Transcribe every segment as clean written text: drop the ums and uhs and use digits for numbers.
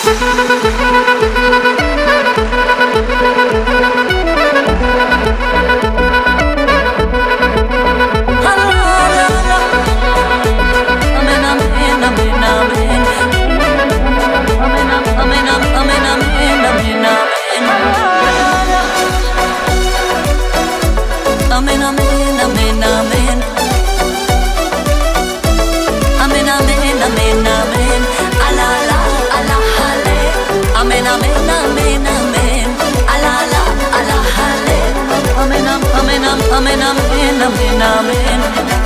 Amen, amen, amen, amen. Amen, amen, amen, amen. Ala, ala, ala, ale. Amen, amen, amen, amen. Ala, ala, ala, ale. Amen, amen, amen, amen, amen, amen.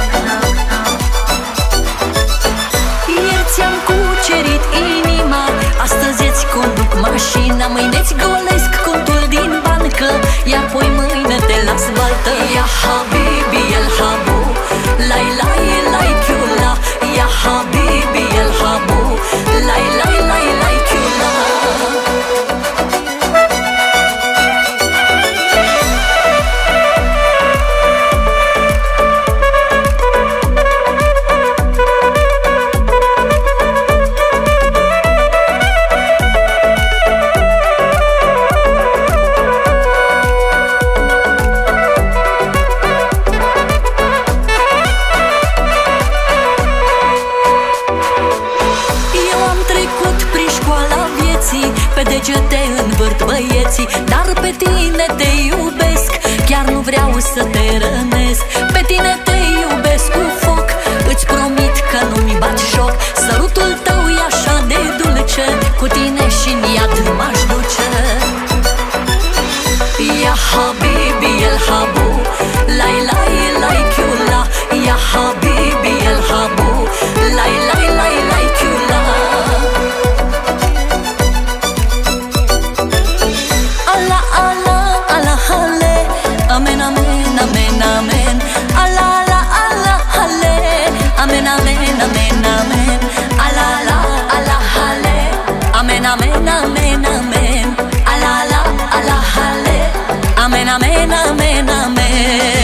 Ieri ți-am cucerit inima, astăzi îți conduc mașina, mâine-ți golesc contul din bancă, iar apoi mâine te las baltă. Ya habibi el habu, lai lai lai chiula. Ya habibi el habu, lai lai lai lai chiula. Pe degete învârt băieții, dar pe tine te iubesc, chiar nu vreau să te rănesc. Pe tine te iubesc cu foc, îți promit că nu-mi bat joc. Sărutul tău e așa de dulce, cu tine și-n iad m-aș duce. Ya habibi el habu, lai lai lai chiula. Ya habibi el habu, lai lai lai lai chiula. Ala, ala, ala, ale. Amen, amen, amen, amen. Ala, ala, ala, ale. Amen, amen, amen, amen. Ala, ala, ala, ale. Amen, amen, amen, amen. Ala, ala, ala, ale. Amen, amen, amen, amen.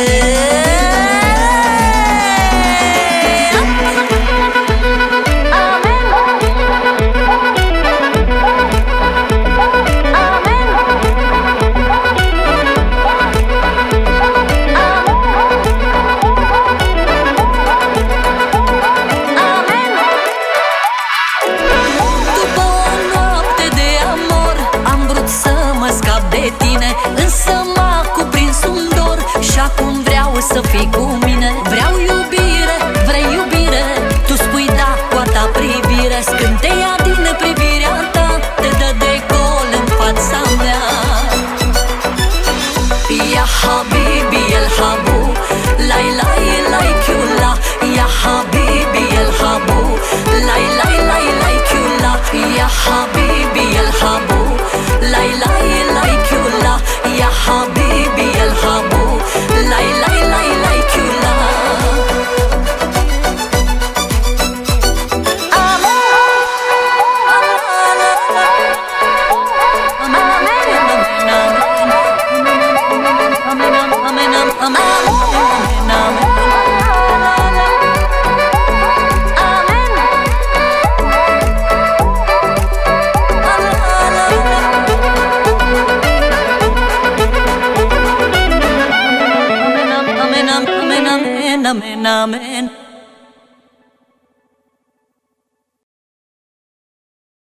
De tine, însă m-a cuprins un dor și acum vreau să fii cu mine. Vreau iubire, vrei iubire, tu spui da cu a ta privire. Scânteia din privirea ta te dă de gol în fața mea. Ya habibi el habu, lai lai lai chiula. Ya habibi el habu, lai lai lai lai chiula. Ya habibi el habu, lai lai lai chiula. Ya habibi el habu, lai lai lai lai chiula. Amen, amen.